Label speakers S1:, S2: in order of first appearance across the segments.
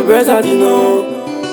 S1: buzz a dit non.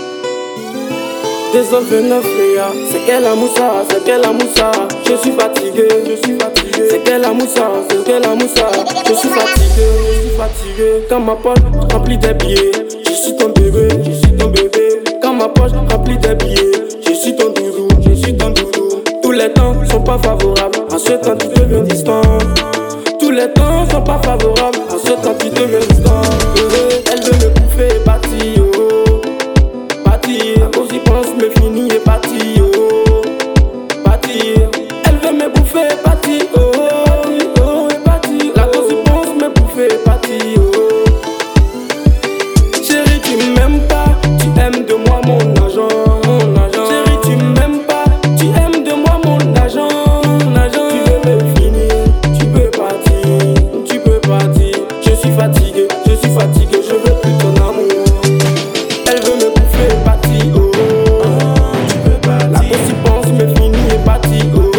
S1: Désolé 29 les gars, c'est quelle la moussa, c'est quelle la moussa. Je suis fatigué, c'est quelle la moussa, c'est quelle la moussa. Je suis fatigué, quand ma poche remplie des billets. Je suis ton bébé, quand ma poche remplie des billets. Je suis ton doudou, Tous les temps sont pas favorables, en ce temps tu deviens distant. Tous les temps sont pas favorables, en ce temps tu deviens distant. Elle veut me bouffer, parti, oh. Parti, à cause il pense me finir et parti, oh. Parti, elle veut me bouffer, parti, oh. Parti, la cause il pense me bouffer, parti, oh. Chérie, tu m'aimes pas, tu aimes de moi mon argent. Chérie, tu m'aimes pas, tu aimes de moi mon argent. Tu veux me finir, tu peux partir. Je suis fatigué, je veux plus ton amour. Elle veut me bouffer, parti, oh. La cause pense me finir et parti, oh.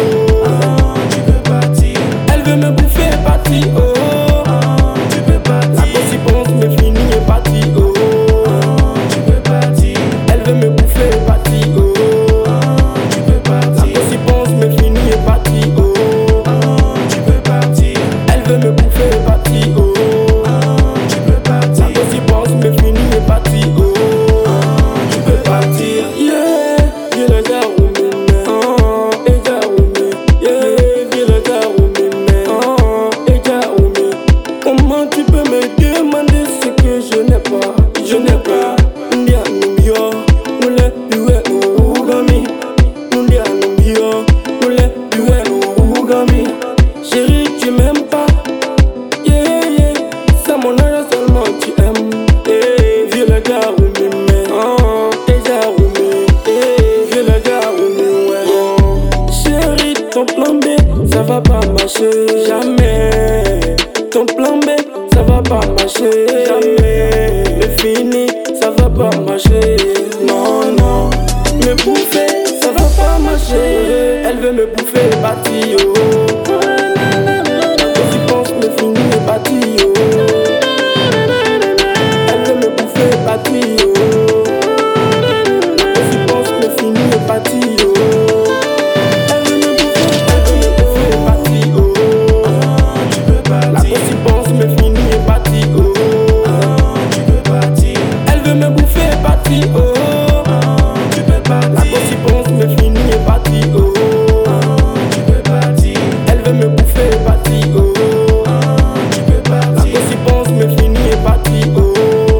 S1: Elle veut me bouffer, parti, oh. La cause pense me finir et parti, oh. Elle veut me bouffer, parti, oh. La cause pense me finir et parti, oh. Elle veut me bouffer, parti, oh. La cause pense me finir et parti, oh. Tu peux partir, yeah. Viens le gars où me et gars où me, yeah. Viens le gars où me et gars où me. Comment tu peux me demander ce que je n'ai pas? Ndia numbio, mule biwe ugami. Ndia numbio, mule biwe ugami. Chérie, tu m'aimes pas, yeah. C'est mon argent seulement tu aimes. Viens le gars où me viens le gars où me, ouais. Chérie, ton plan B, ça va pas marcher, jamais. Ton plan B, ça va pas marcher, jamais. Le fini, ça va pas marcher, non. Me bouffer, ça va pas marcher. Elle veut me bouffer, parti, oh. Quand tu penses me finir, parti, oh. Elle veut me bouffer, parti, oh. Quand tu penses me finir, parti, oh. Elle veut me bouffer, parti, oh. La cause pense me finir, parti, oh. Elle veut me bouffer, parti, oh. La cause pense me finir, parti, oh. Elle veut me bouffer, parti, oh. La cause pense me finir, parti, oh.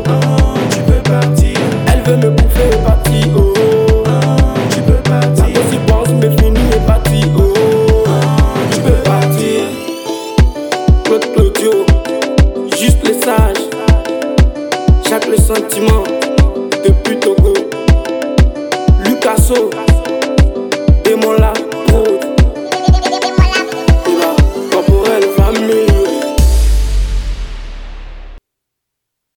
S1: Elle veut me bouffer, parti, oh. La cause pense me finir, parti, oh. Tu peux partir. Claude Claudio, juste les sages. Chaque le sentiment depuis Togo. Lucasso.